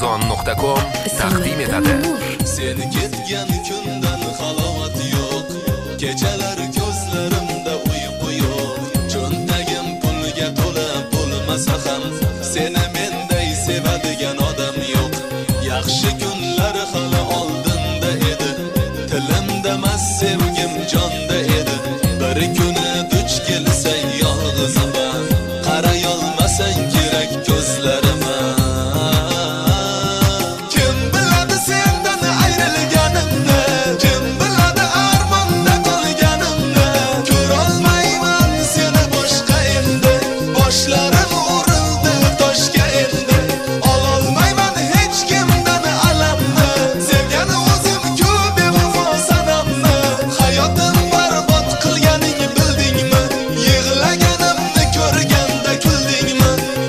Arzon.com taqdim etadi. Sen ketgan kundan halovat yo'q, kechalar ko'zlarimda uyqu yo'q. Cho'ntagim pulga to'la bo'lmasa ham, seni menday sevadigan odam yo'q. Yaxshi kunlar hali oldinda edi, tilimda mas sevgim jonda edi. Bir kuni duch kelsang yolg'izaman, qaray olmasang kerak ko'zlarima. Kim biladi sendan ayrilganimni, kim biladi armonda qolganimni. Ko'rolmayman seni boshqa endi, boshlarim urildi toshga endi. Ololmayman hech kimdan alamni, sevgani o'zim-ku bevafo sanamni. Hayotim barbod qilganing bildingmi, yig'laganimni ko'rganda kuldingmi?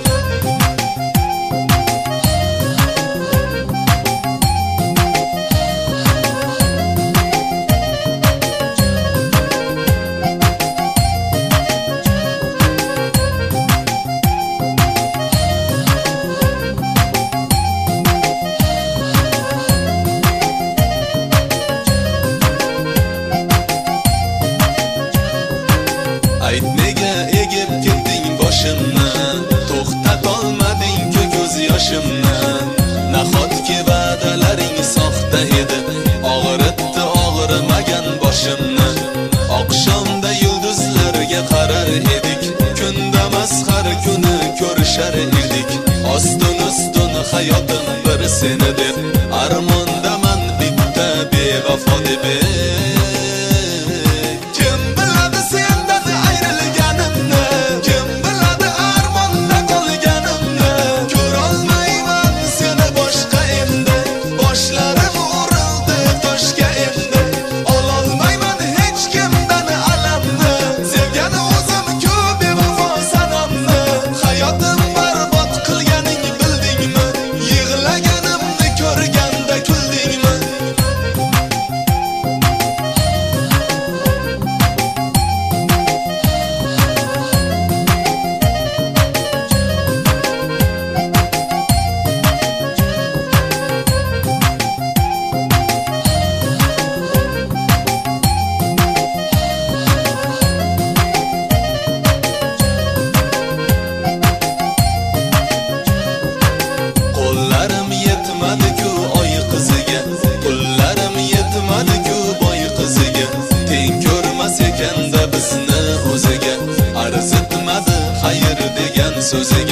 Ayt nega egib ketding boshimni, to'xtatolmading-ku ko'z yoshimni. Nahotki va'dalaring soxta edi, og'ritdi og'rimagan boshimni. Oqshomda yulduzlarga qarar edik, kundamas har kuni ko'rishar edik. Ostin-ustun hayotim bir seni deb, armondaman bitta bevafo deb. Kim biladi sendan ayrilganimni, kim biladi armonda qolganimni. Ko'rolmayman seni boshqa endi, boshlarim urildi toshga endi. Ololmayman hech kimdan alamni, sevgani o'zim-ku bevafo sanamni. Hayotim barbod qilganing bildingmi, yig'laganimni ko'rganda kuldingmi? Qo'llarim yetmadi-ku oy qiziga, pullarim yetmadi-ku boy qiziga. Teng ko'rmas ekanda bizni o'ziga, arzitmadi xayr degan so'ziga.